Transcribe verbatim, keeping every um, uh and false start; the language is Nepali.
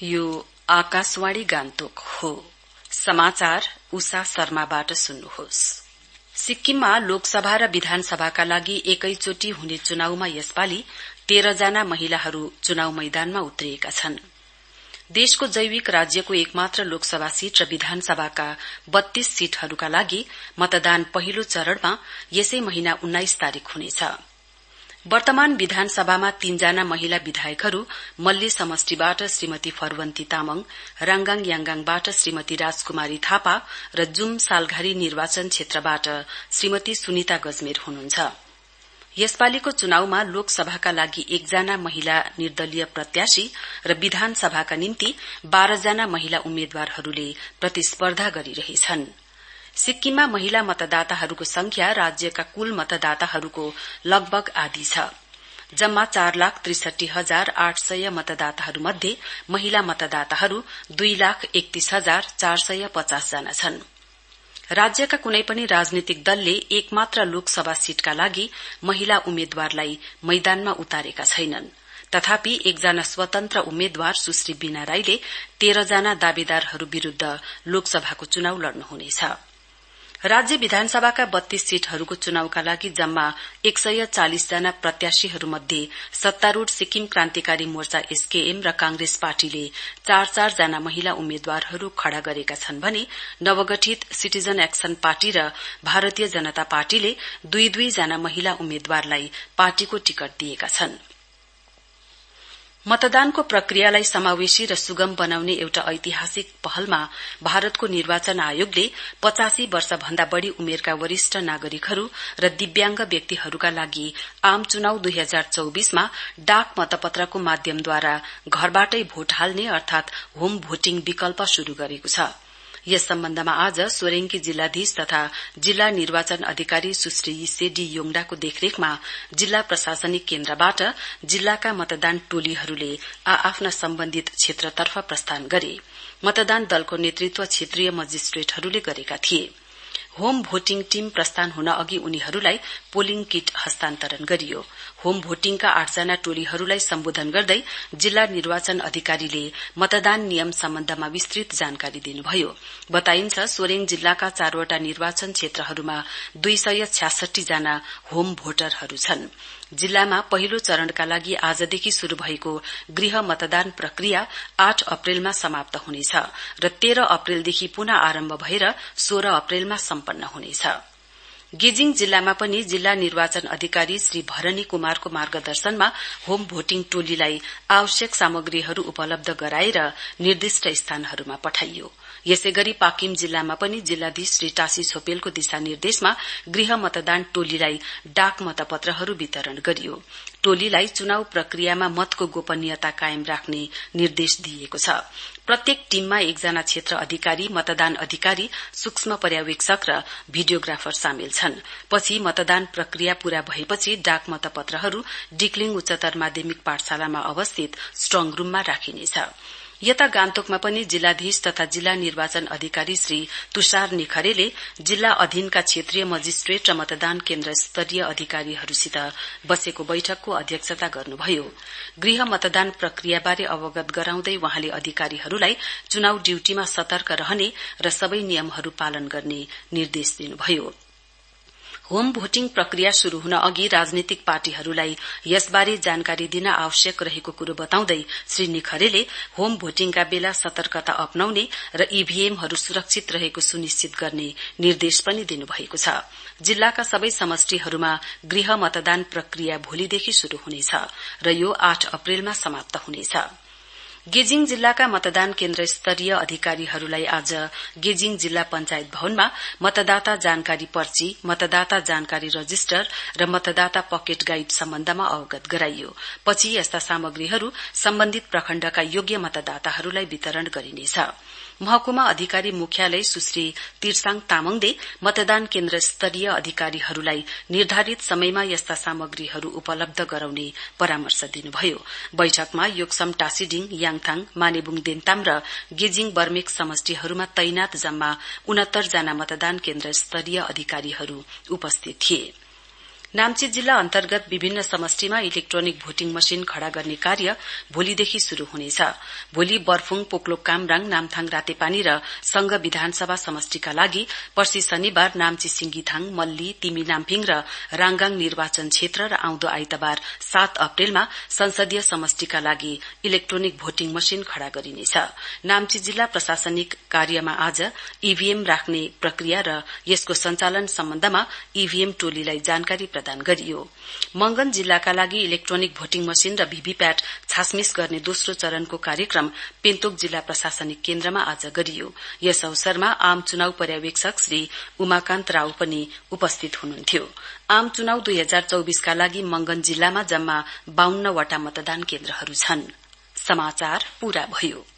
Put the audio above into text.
यो आकाशवाणी गान्तोक हो। समाचार उषा शर्माबाट सुन्नुहोस्। सिक्किममा लोकसभा र विधानसभाका लागि एकैचोटि हुने चुनावमा यसपालि तेह्र जना महिलाहरू चुनाव मैदानमा उत्रिएका छन्। देशको जैविक राज्यको एकमात्र लोकसभा सीट र विधानसभाका बत्तीस सीटहरूका लागि मतदान पहिलो चरणमा यसै महीना उन्नाइस तारीक हुनेछ। वर्तमान विधानसभामा तीनजना महिला विधायकहरू मल्ली समष्टिबाट श्रीमती फरवन्ती तामाङ, राङगाङ याङगाङबाट श्रीमती राजकुमारी थापा र जुम सालघारी निर्वाचन क्षेत्रबाट श्रीमती सुनिता गजमेर हुनुहुन्छ। यसपालिको चुनावमा लोकसभाका लागि एकजना महिला निर्दलीय प्रत्याशी र विधानसभाका निम्ति बाह्र जना महिला उम्मेद्वारहरूले प्रतिस्पर्धा गरिरहेछन्। सिक्किममा महिला मतदाताहरूको संख्या राज्यका कुल मतदाताहरूको लगभग आधी छ। जम्मा चार लाख त्रिसठी हजार आठ सय मतदाताहरू मध्ये महिला मतदाताहरू दुई लाख एकतीस हजार चार सय पचास जना छन्। राज्यका कुनै पनि राजनीतिक दलले एकमात्र लोकसभा सीटका लागि महिला उम्मेद्वारलाई मैदानमा उतारेका छैनन्। तथापि एकजना स्वतन्त्र उम्मेद्वार सुश्री बीना राईले तेह्र जना दावेदारहरू विरूद्ध लोकसभाको चुनाव लड्नुहुनेछ। राज्य विधानसभाका बत्तीस सीटहरूको चुनावका लागि जम्मा एक सय चालिस जना प्रत्याशीहरूमध्ये सत्तारूढ़ सिक्किम क्रान्तिकारी मोर्चा एसकेएम र कांग्रेस पार्टीले चार चार जना महिला उम्मेद्वारहरू खड़ा गरेका छन् भने नवगठित सिटिजन एक्सन पार्टी र भारतीय जनता पार्टीले दुई दुई जना महिला उम्मेद्वारलाई पार्टीको टिकट दिएका छन्। मतदानको प्रक्रियालाई समावेशी र सुगम बनाउने एउटा ऐतिहासिक पहलमा भारतको निर्वाचन आयोगले पचासी वर्ष भन्दा बढ़ी उमेरका वरिष्ठ नागरिकहरू र दिव्यांग व्यक्तिहरूका लागि आम चुनाव दुई हजार चौबीसमा डाक मतपत्रको माध्यमद्वारा घरबाटै भोट हाल्ने अर्थात होम भोटिङ विकल्प शुरू गरेको छ। यस सम्बन्धमा आज सोरेङकी जिल्लाधीश तथा जिल्ला निर्वाचन अधिकारी सुश्री सेडी योङडाको देखरेखमा जिल्ला प्रशासनिक केन्द्रबाट जिल्लाका मतदान टोलीहरूले आआफ्ना सम्बन्धित क्षेत्रतर्फ प्रस्थान गरे। मतदान दलको नेतृत्व क्षेत्रीय मजिस्ट्रेटहरूले गरेका थिए। होम भोटिङ टीम प्रस्थान हुन अघि उनीहरूलाई पोलिङ किट हस्तान्तरण गरियो। होम भोटिङका आठजना टोलीहरूलाई सम्बोधन गर्दै जिल्ला निर्वाचन अधिकारीले मतदान नियम सम्बन्धमा विस्तृत जानकारी दिनुभयो। बताइन्छ सोरेङ जिल्लाका चारवटा निर्वाचन क्षेत्रहरूमा दुई सय छ्यासठी जना होम भोटरहरू छन्। जिल्लामा पहिलो चरणका लागि आजदेखि शुरू भएको गृह मतदान प्रक्रिया आठ अप्रेलमा समाप्त हुनेछ र तेह्र अप्रेलदेखि पुनः आरम्भ भएर सोह्र अप्रेलमा सम्पन्न हुनेछ। गेजिङ जिल्लामा पनि जिल्ला निर्वाचन अधिकारी श्री भरनी कुमारको मार्गदर्शनमा होम भोटिङ टोलीलाई आवश्यक सामग्रीहरू उपलब्ध गराएर निर्दिष्ट स्थानहरूमा पठाइयो। यसै गरी पाकिम जिल्लामा पनि जिल्लाधीश श्री टासी छोपेलको दिशानिर्देशमा गृह मतदान टोलीलाई डाक मतपत्रहरू वितरण गरियो। टोलीलाई चुनाव प्रक्रियामा मतको गोपनीयता कायम राख्ने निर्देश दिइएको छ। प्रत्येक टीममा एकजना क्षेत्र अधिकारी, मतदान अधिकारी, सूक्ष्म पर्यवेक्षक र भिडियोग्राफर सामेल छन्। पछि मतदान प्रक्रिया पूरा भएपछि डाक मतपत्रहरू डिक्लिङ उच्चतर माध्यमिक पाठशालामा अवस्थित स्ट्रङ रूममा राखिनेछ। यता गान्तोकमा पनि जिल्लाधीश तथा जिल्ला निर्वाचन अधिकारी श्री तुषार निखरेले जिल्ला अधीनका क्षेत्रीय मजिस्ट्रेट र मतदान केन्द्र स्तरीय अधिकारीहरूसित बसेको बैठकको अध्यक्षता गर्नुभयो। गृह मतदान प्रक्रियाबारे अवगत गराउँदै वहाँले अधिकारीहरूलाई चुनाव ड्यूटीमा सतर्क रहने र सबै नियमहरू पालन गर्ने निर्देश दिनुभयो। होम भोटिङ प्रक्रिया शुरू हुन अघि राजनीतिक पार्टीहरूलाई यसबारे जानकारी दिन आवश्यक रहेको कुरो बताउँदै श्री निखरेले होम भोटिङका बेला सतर्कता अपनाउने र ईभीएमहरू सुरक्षित रहेको सुनिश्चित गर्ने निर्देश पनि दिनुभएको छ। जिल्लाका सबै समष्टिहरूमा गृह मतदान प्रक्रिया भोलिदेखि शुरू हुनेछ र यो आठ अप्रेलमा समाप्त हुनेछ। गेजिङ जिल्लाका मतदान केन्द्र स्तरीय अधिकारीहरूलाई आज गेजिङ जिल्ला पञ्चायत भवनमा मतदाता जानकारी पर्ची, मतदाता जानकारी रजिस्टर र मतदाता पकेट गाइड सम्बन्धमा अवगत गराइयो। पछि यस्ता सामग्रीहरू सम्बन्धित प्रखण्डका योग्य मतदाताहरूलाई वितरण गरिनेछ। महकुमा अधिकारी मुख्यालय सुश्री तिरसाङ तामाङले मतदान केन्द्र स्तरीय अधिकारीहरूलाई निर्धारित समयमा यस्ता सामग्रीहरू उपलब्ध गराउने परामर्श दिनुभयो। बैठकमा योक्सम टासीडिङ, याङथाङ, मानेबुङ देन्ताम र गेजिङ बर्मेक समष्टिहरूमा तैनात जम्मा उनहत्तर जना मतदान केन्द्र स्तरीय अधिकारीहरू उपस्थित थिए। नाम्ची जिल्ला अन्तर्गत विभिन्न समष्टिमा इलेक्ट्रोनिक भोटिङ मशिन खड़ा गर्ने कार्य भोलिदेखि शुरु हुनेछ। भोलि बर्फुङ, पोकलोक कामराङ, नामथाङ रातेपानी र संघ विधानसभा समष्टिका लागि, पर्सि शनिबार नाम्ची सिंगिथाङ, मल्ली, तिमी नाम्फिङ र राङगाङ निर्वाचन क्षेत्र र आउँदो आइतबार सात अप्रेलमा संसदीय समष्टिका लागि इलेक्ट्रोनिक भोटिङ मशिन खड़ा गरिनेछ। नाम्ची जिल्ला प्रशासनिक कार्यमा आज ईभीएम राख्ने प्रक्रिया र यसको सञ्चालन सम्बन्धमा ईभीएम टोलीलाई जानकारी प्रदान गरियो। मंगन जिल्लाका लागि इलेक्ट्रोनिक भोटिङ मशिन र भीभीप्याट छासमिस गर्ने दोस्रो चरणको कार्यक्रम पेन्तोक जिल्ला प्रशासनिक केन्द्रमा आज गरियो। यस अवसरमा आम चुनाव पर्यवेक्षक श्री उमाकान्त राव पनि उपस्थित हुनुहुन्थ्यो। आम चुनाव दुई हजार चौबिस का लागि मंगन जिल्लामा जम्मा बाउन्न वटा मतदान केन्द्रहरू छन्। समाचार पूरा भयो।